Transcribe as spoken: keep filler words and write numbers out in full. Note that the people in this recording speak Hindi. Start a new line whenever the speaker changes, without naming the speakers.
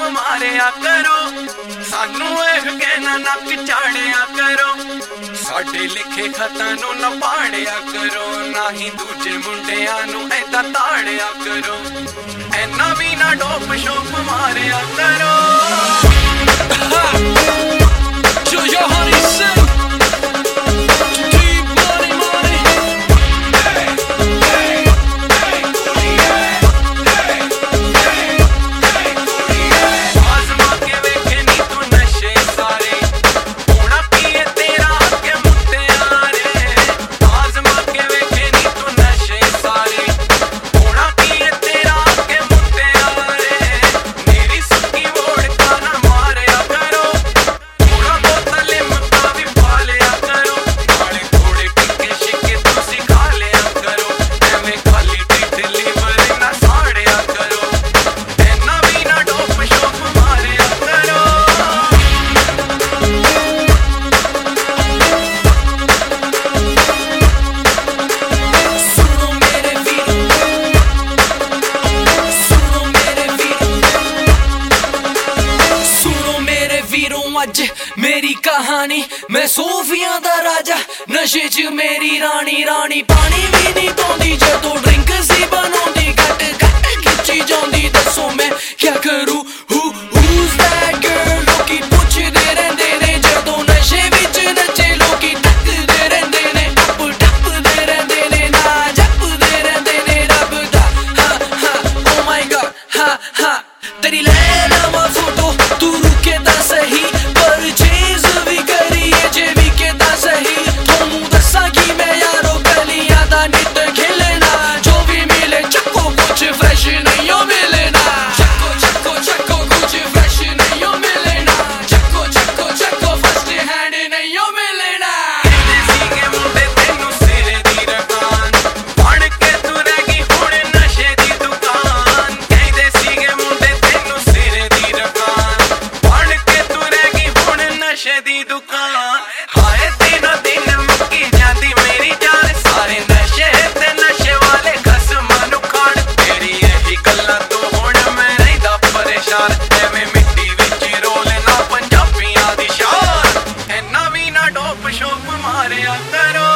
मारिया करो, सानू इह कहना नक चाड़िया करो, साडे लिखे खतां नूं ना पाड़िया करो, ना ही दूजे मुंडियां नूं ऐदां ताड़िया करो, ऐना भी ना डोप शोप मारिया करो।
Yo, yo, honey, sing. Deep money, money. Hey, hey, hey, कुड़िए. Hey, hey, hey, कुड़िए.
आज़मा के वेखे नी तू नशे सारे, होना पिए तेरा के मुत्तेआरे। आज़मा के वेखे नी तू नशे सारे, होना पिए तेरा के मुत्तेआरे। मेरी सुक्की वोडका ना मारिया करो, थोड़ा बहुत लिम्का भी पा लिया करो, नाले थोड़े टिक्के शिक्के तुसी खा लिया करो, एवें खाली ढिड लीवर ना साड़िया करो, ऐना भी ना डोप शोप मारिया करो।
सुनो मेरे वीरों, सुनो मेरे वीरों, सुनो मेरे वीरों, अज मेरी कहानी, मैं सूफियां दा राजा, नशे च मेरी रानी, रानी पानी भी नहीं पौंदी जदों ड्रिंक सी बनाउंदी, घट घट खिच्ची जांदी, दसो मैं क्या करूं, हू who's that girl, लोकी पुछदे रहिंदे ने जदों नशे विच नचे, लोकी तकदे रहिंदे ने, टप टपदे रहिंदे ने, ना जपदे रहिंदे ने रब दा, हा हा oh my god, हा हा तेरी ले लवां फोटो, तू रुके तां सही, परचेज भी करिए जे भी के तां सही, थोनू दस्सां कि मैं यारो गलियां दा नित खेलना, जो भी मिले चक्को कुछ फ्रेश नहीं हो मिलना, चक्को चक्को चक्को कुछ फ्रेश नहीं हो मिलना, चक्को चक्को चक्को फर्स्ट हैंड नहीं हो मिलना।
कहंदे सीगे मुंडे तैनू सिरे दी रकान, बण के तू रह गई हुण नशे दी दुकान, कहंदे सीगे मुंडे तैनू सिरे दी रकान, बण के तू रह गई हुण नशे दी दुकान। हाय दिनों दिन मुक्की जांदी मेरी जान, सारे नशे ते नशे वाले खसमां नूं खाण, तेरी यही गल्लां तो हुण मैं रहिंदा परेशान, एवें मिट्टी विच रोलना पंजाबियां दी शान, ऐना भी ना डोप शोप मारिया करो।